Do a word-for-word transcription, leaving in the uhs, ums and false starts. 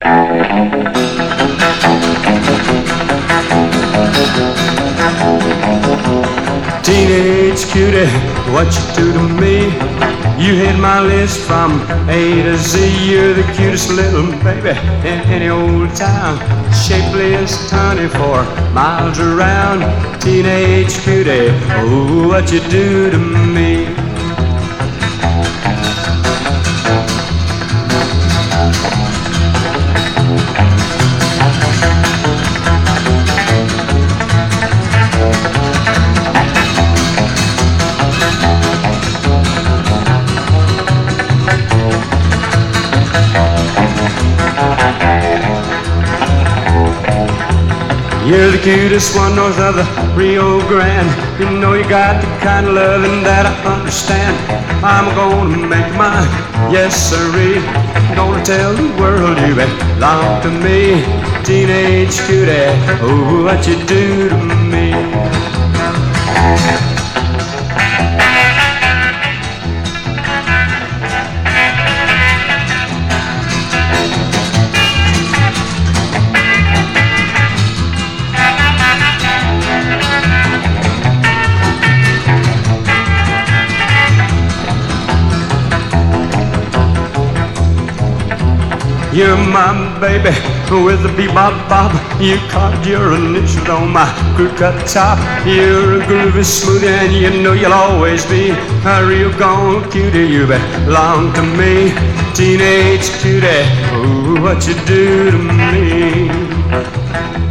Teenage cutie, what you do to me? You hit my list from A to Z. You're the cutest little baby in any old town. Shapely as twenty-four miles around. Teenage cutie, oh, what you do to me? You're the cutest one north of the Rio Grande. You know you got the kind of loving that I understand. I'm gonna make mine, yes sirree. Gonna tell the world you belong to me. Teenage cutie, oh, what you do to me? You're my baby with the bebop bob. You carved your initials on my crew cut top. You're a groovy smoothie and you know you'll always be a real gone cutie. You belong to me. Teenage cutie, oh, what you do to me?